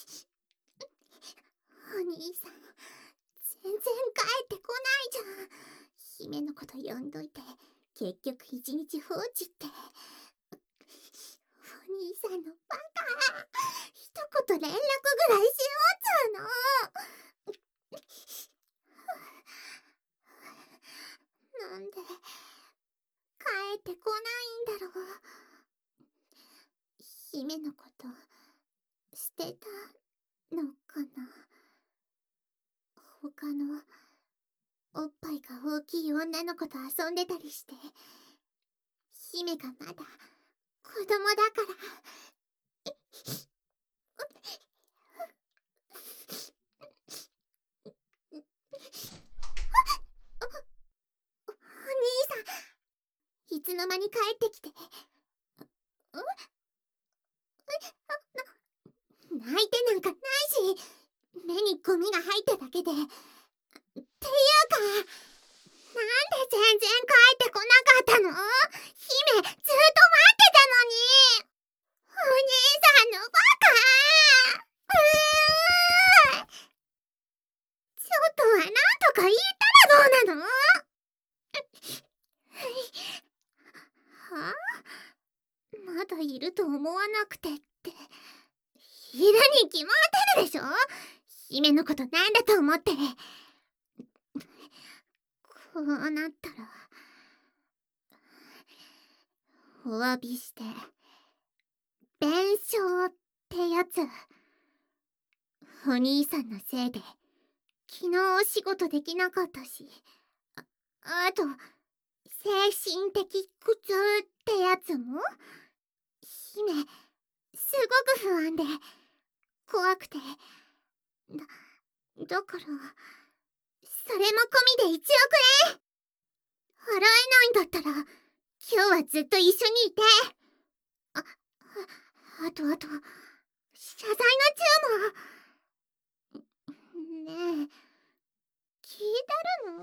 お兄さん、全然帰ってこないじゃん。姫のこと呼んどいて、結局一日放置って。お兄さんのバカ。一言連絡ぐらいしようっつうの。なんで帰ってこないんだろう。姫のこと捨てたのかな。他のおっぱいが大きい女の子と遊んでたりして、姫がまだ子供だから。お兄さん、いつの間に帰ってきて。泣いてなんかないし、目にゴミが入っただけで。っていうか、なんで全然帰ってこなかったの？姫、ずっと待ってたのに。お兄さんのバカ。ちょっとはなんとか言ったらどうなの？はあ？まだいると思わなくてって。いるに決まってるでしょ。姫のことなんだと思って。こうなったらお詫びして弁償ってやつ。お兄さんのせいで昨日お仕事できなかったし、あと精神的苦痛ってやつも。姫すごく不安で怖くて、だからそれも込みで1億円払えないんだったら今日はずっと一緒にいて。あと謝罪のチューも。ねえ、聞いてるの？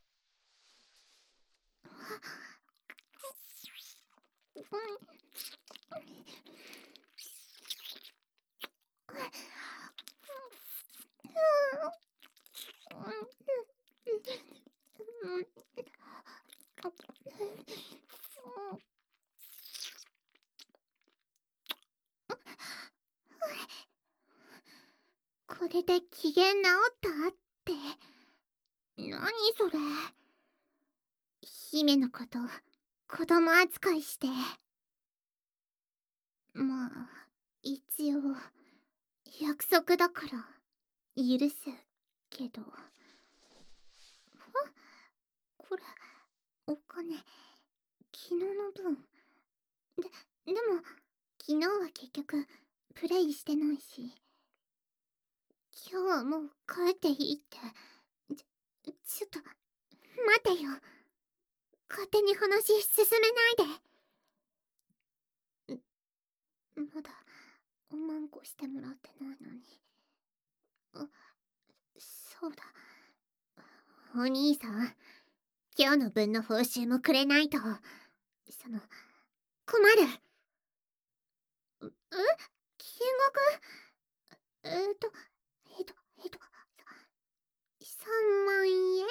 これで機嫌治ったって。何それ。姫のこと子供扱いして。まあ一応約束だから許すけど。これお金昨日の分でも昨日は結局プレイしてないし、今日はもう帰っていいって。ちょっと待てよ。勝手に話進めないで。まだおまんこしてもらってないのに。そうだ、お兄さん、今日の分の報酬もくれないと困る。金額3万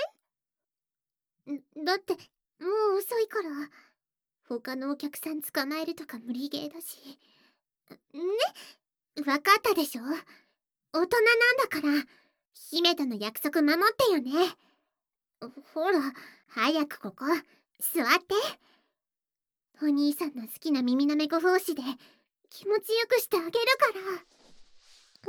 円だってもう遅いから。他のお客さん捕まえるとか無理ゲーだしね。分かったでしょ。大人なんだから姫との約束守ってよね。ほら早くここ座って。お兄さんの好きな耳なめご奉仕で気持ちよくしてあげるから。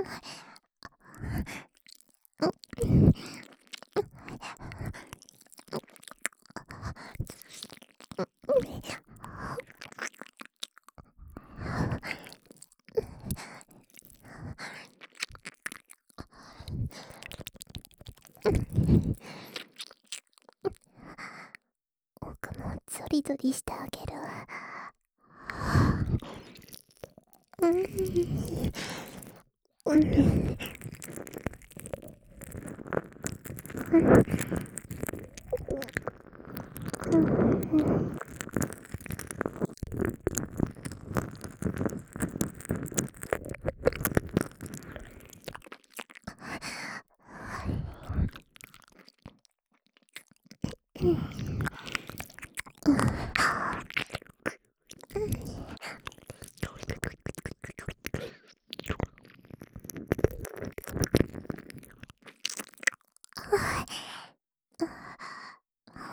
僕もゾリゾリしてあげる。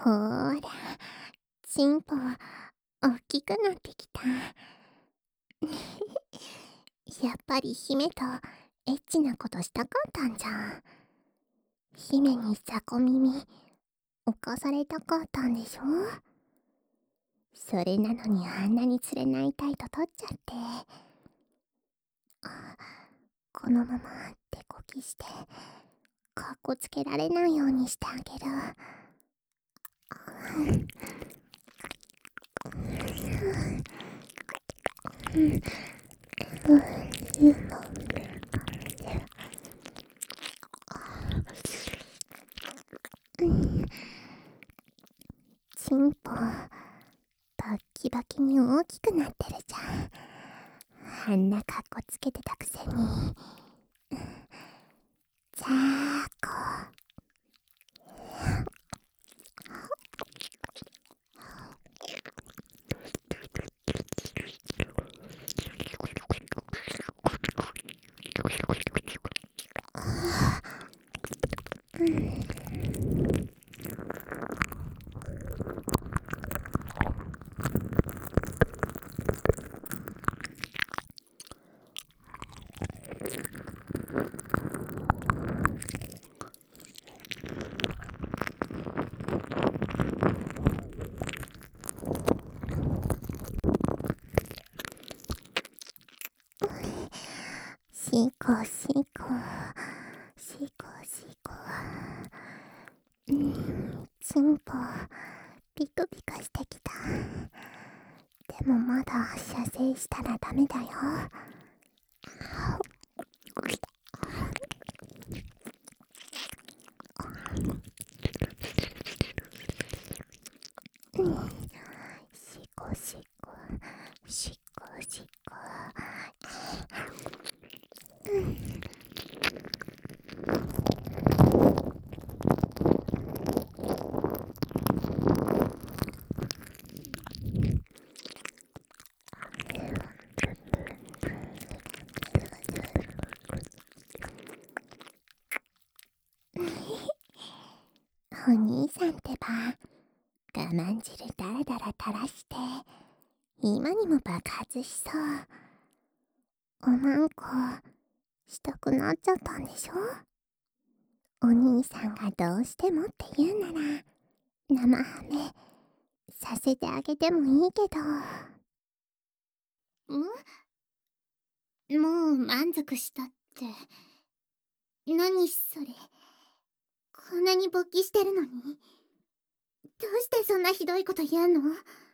ほーら、チンポ、おっきくなってきた。やっぱり姫とエッチなことしたかったんじゃん。姫に雑魚耳、犯されたかったんでしょ。それなのにあんなに連れないたいと取っちゃって。このまま手こきして、かっこつけられないようにしてあげる。チンポ、バッキバキに大きくなってるじゃん。あんなかっこつけてたくせに。じゃあシコシコ、シコシコ。チンポ、ピクピクしてきた。でもまだ射精したらダメだよ。シコシコ、シコシコ。お兄さんってば、我慢汁だらだら垂らして、今にも爆発しそう。おまんこ、したくなっちゃったんでしょ。お兄さんがどうしてもって言うなら、生ハメ、させてあげてもいいけど。もう満足したって。何それ。こんなに勃起してるのに。どうしてそんなひどいこと言うの？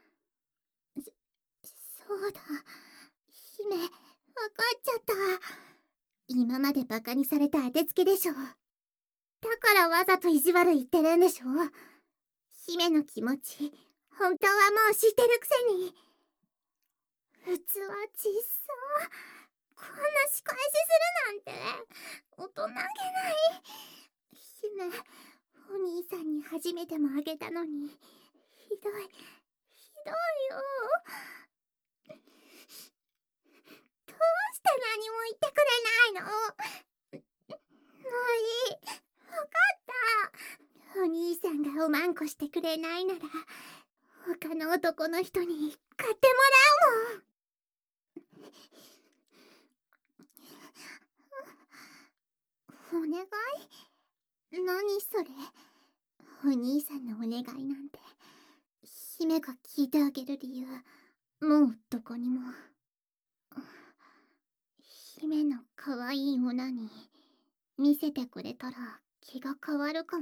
そうだ。姫、わかっちゃった。今までバカにされた当てつけでしょ。だからわざと意地悪言ってるんでしょ。姫の気持ち、本当はもう知ってるくせに。器ちっさ。こんな仕返しするなんて、大人げない。姫、お兄さんに初めてもあげたのに、ひどいよ。どうして何も言ってくれないの？もういい。わかった。お兄さんがおまんこしてくれないなら、他の男の人に買ってもらうもん。お願い？何それ。お兄さんのお願いなんて、姫が聞いてあげる理由、もうどこにも。姫の可愛いオナに見せてくれたら気が変わるかも。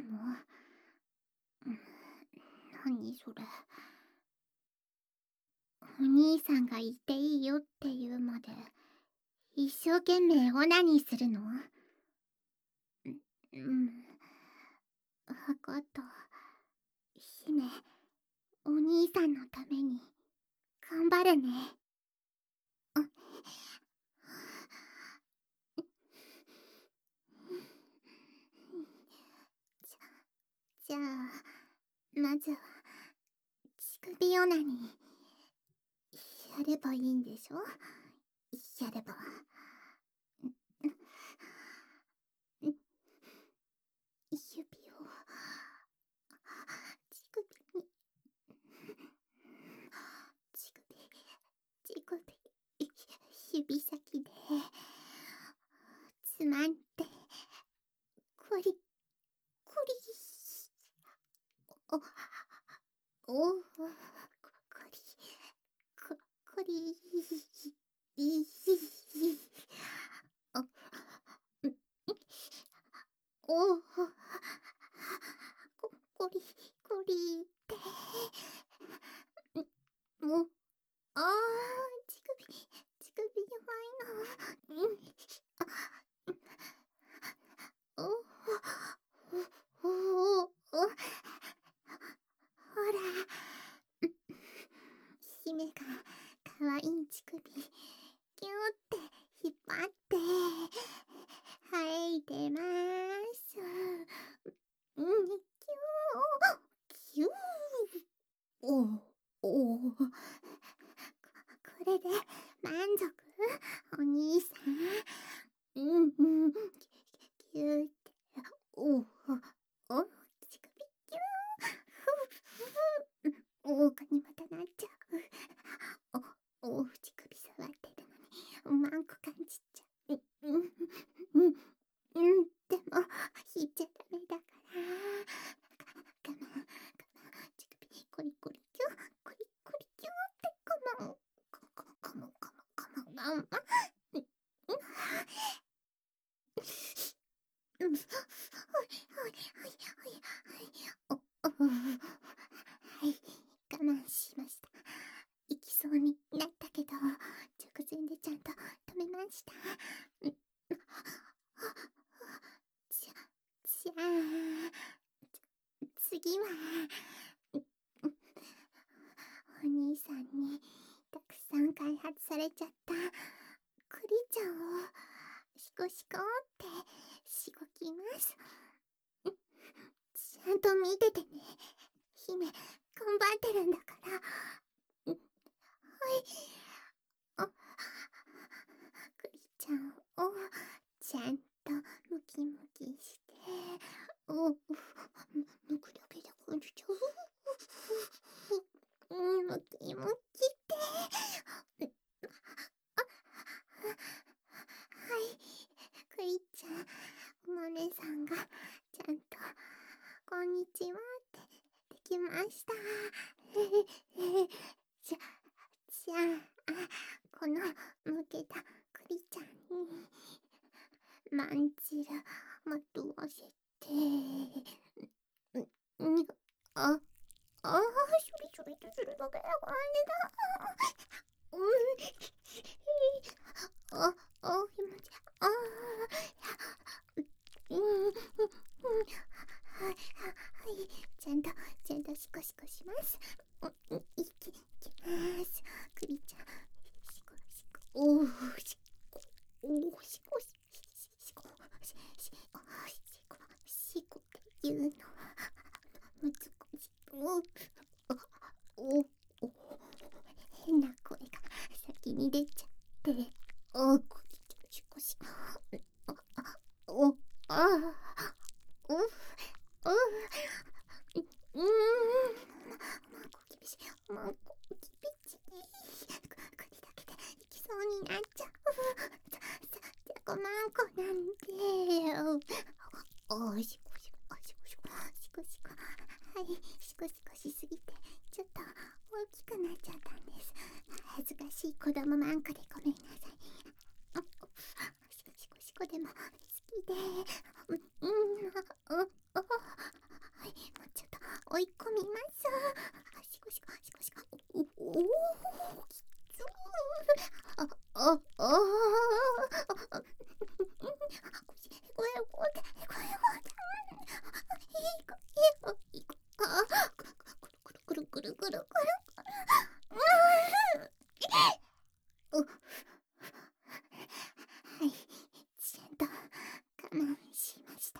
何それ。お兄さんが言っていいよって言うまで一生懸命オナニーするの？わかった。姫、お兄さんのために頑張るね。じゃあ、まずは乳首オナニーやればいいんでしょ。やれば。指を乳首指先でつまんでコリコリ、おお、コリコリ、おお、コリコリってもう、ああ、乳首弱いな。おお、おお、ほら、姫がかわいい乳首、ギューって引っ張って、生えてまーす。キュー、キュー。おお、おお。これで満足お兄さん。キューって。おお、お、乳首キュー。おかにまたなっちゃう。お、乳首触ってるのに、マンコ感じちゃう。でも、引いちゃダメだから。我慢、乳首、コリコリキュー、コリコリキューって我慢。我慢。はい、我慢しました。行きそうになったけど、直前でちゃんと止めました。じゃあ、次は、お兄さんにたくさん開発されちゃったクリちゃんをシコシコってしごきます。ちゃんと見ててね。姫、頑張ってるんだから。はい。クリちゃんをちゃんとムキムキして、抜くだけで感じちゃう。ムキムキって。はい、クリちゃん、お豆さんがちゃんとこんにちはってできました。じゃあ、このむけたクリちゃんにまんじるまとわせて、あ、それとするだけだからねだ。気持ち、はい、ちゃんとシコシコします。いきます。クリちゃん、シコシコ、おー、シコ、おー、シコ、シコ、シコっていうのは難しい。お、変な声が先に出ちゃって、クリちゃん、シコシコ、お、お、マンコ厳しい。マンコ厳しい。栗だけで行きそうになっちゃう。じゃこマンコなんで。シコシコ、シコシコ、シコシコ。はい、シコシコしすぎて、ちょっと大きくなっちゃったんです。恥ずかしい子供マンコでごめんなさい。シコシコでも好きで。はい、もうちょっと追い込みます。シコシコ、シコシコ。おお、きつー。これ、くるくるくるくる。はい、ちゃんと我慢しました。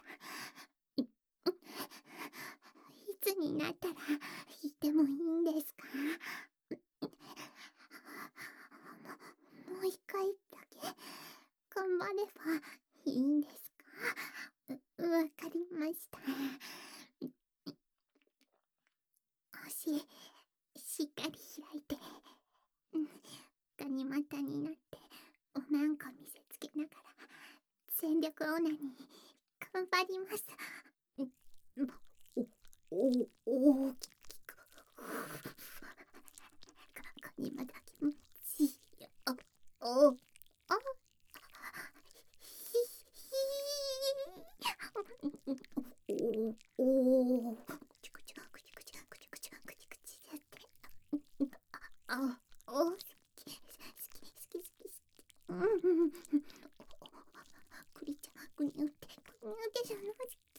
いつになったら弾いてもいいんですか？もう一回だけ頑張ればいいんですか？わかりました。星、しっかり開いて、ガニ股になって、 全力オナニー頑張ります。大きくここにまだ気持ちいいよ。クリちゃん、グニュってじゃない。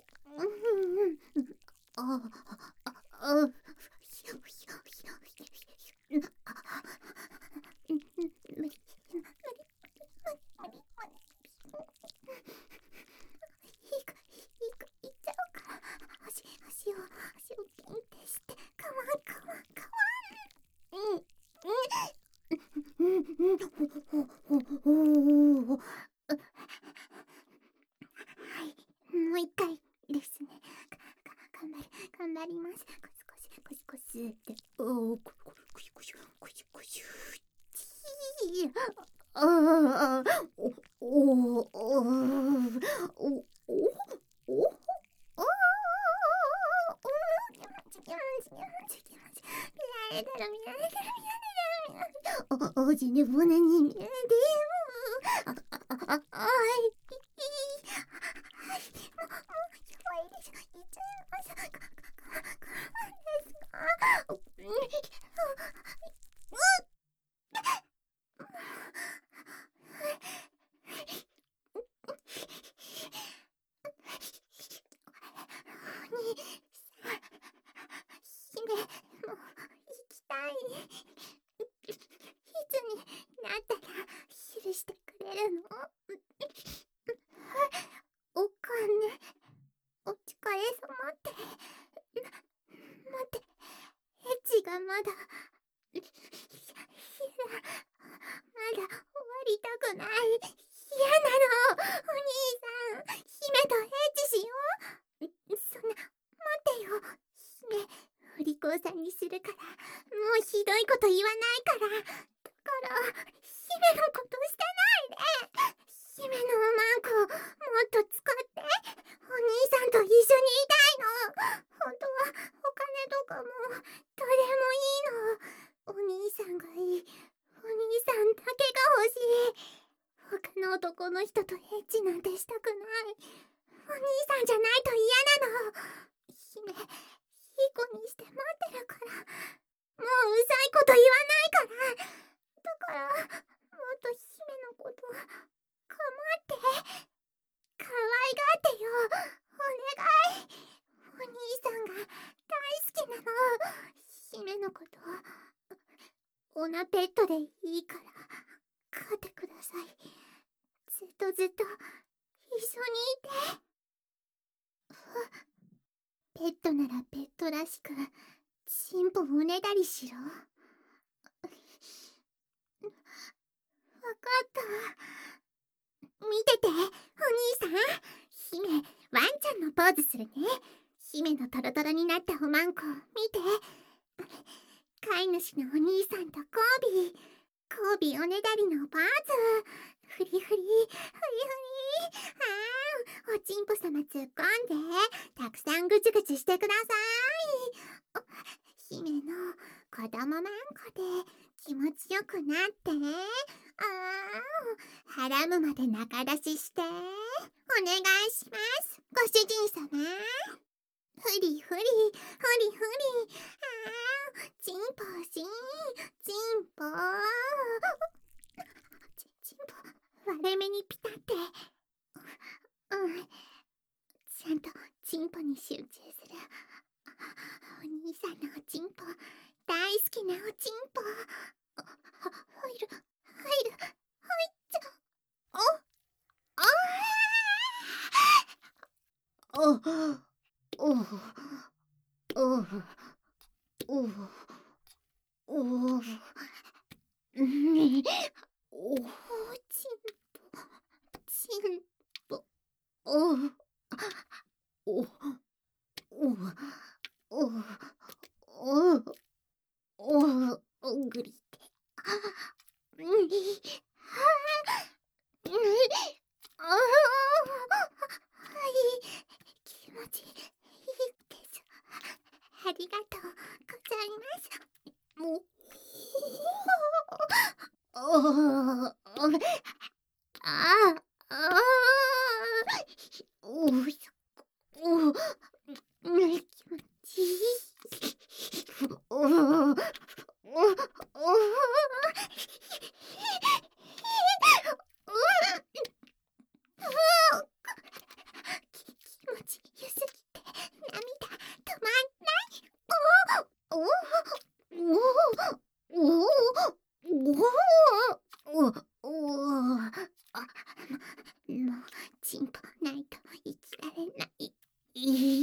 いっちゃおうか。足をピンってして、かわん。はい、もう一回ですね。頑張ります。コシって。コシおじねぼねにでも姫、もう行きたい。いつになったら許してくれるの？お金、お疲れ様って。待って、エッチがまだまだ終わりたくない。嫌なの。お兄さん、姫とエッチしよう。そんな、待ってよ。姫、お利口さんにするから、もうひどいこと言わないから。だから、姫のこと捨てないで。姫のおまんこ、もっと使って。お兄さんと一緒にいたいの。本当は、お金とかも、どれもいいの。お兄さんがいい。お兄さんだけが欲しい。他の男の人とエッチなんてしたくない。お兄さんじゃないと嫌なの。姫、いい子にして待ってるから。もううざいこと言わないから。だから、もっと姫のこと構って可愛がってよ。お願い。お兄さんが大好きなの。姫のことオナペットでいいから飼ってください。ずっと一緒にいて。ペットならペットらしくチンポをねだりしろ。わかったわ。見てて、お兄さん。姫、ワンちゃんのポーズするね。姫のトロトロになったおまんこ見て。飼い主のお兄さんとコービーおねだりのポーズ。フリフリあー、おちんぽさま突っ込んでたくさんぐちぐちしてください。姫の子供まんこで気持ちよくなって腹むまで中出ししてお願いします、ご主人様。フリチンポチンポ割れ目にピタって。ちゃんとチンポに集中する。お兄さんのおチンポ大好きなおチンポ。入っちゃチンポグリって。 ああ、ああ、おお、そおお、気持ちいい。おお、おお、おお、気持ちよすぎて涙止まんない。おお、おお、おお、おお、おお、あ、もうチンポないと生きられない。いい。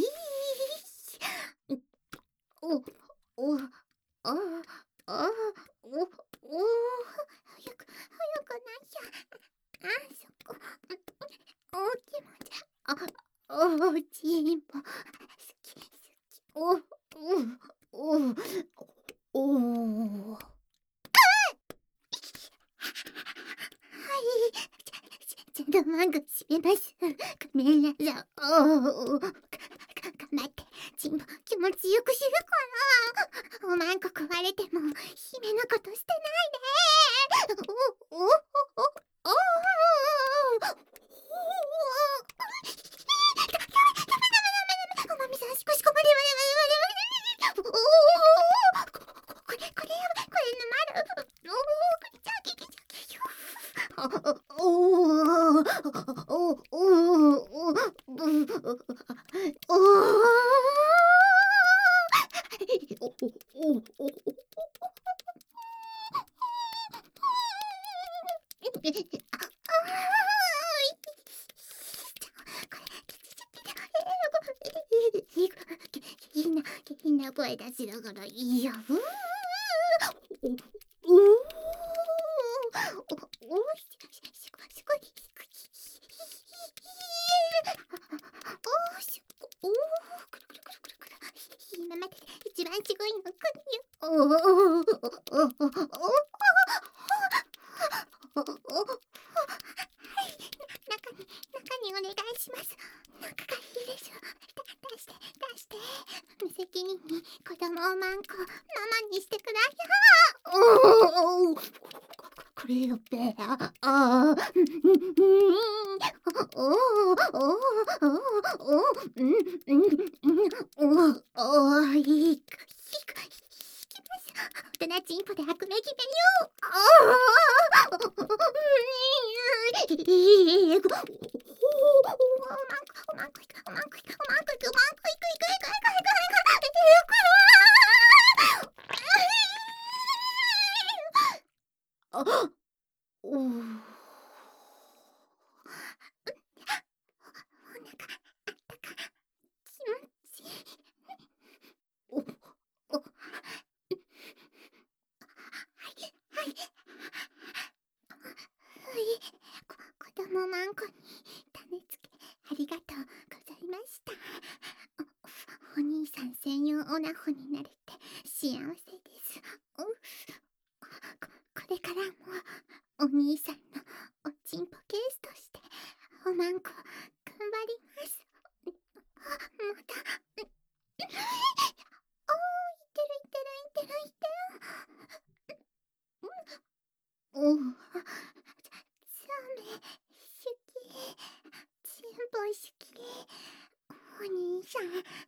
お、お、あ、あ、お、お、早くないしゃ。あ、そこ。お、気持ち。あ、お、チンポ。好き、好き。お、お、お、お。はい。ちゃんとマンゴー閉めます。ごめんなさい。頑張って。チンポ気持ちよくするから。おまんこ壊れても姫のことしてないで。お、お、お、お、お、おまみさん、しこしこまでまでまでまでまで。これやばい、これ沼る。おお、くりちゃききちゃき。おお、おお、いいな声出しながらいいよ。おおおおしこしこおしこおくるくるくるくるくる今までで一番すごいのくるよ。中にお願いします。中がいいでしょ。出して無責任に子供をマンコママにしてください。おお、これよべああ、おお、おお、おお、いいかきます。大人チンポで悪名決めよう。あ、おお。お腹あったか気持ちいい。お、お、はいはい。子供マンコに種付けありがとうございました。お兄さん専用オナホになれて幸せです。これからもお兄さんのおちんぽケースとしておまんこ頑張ります。またおー、いってる。おお、そうめ好き。ちんぽ好き。お兄さん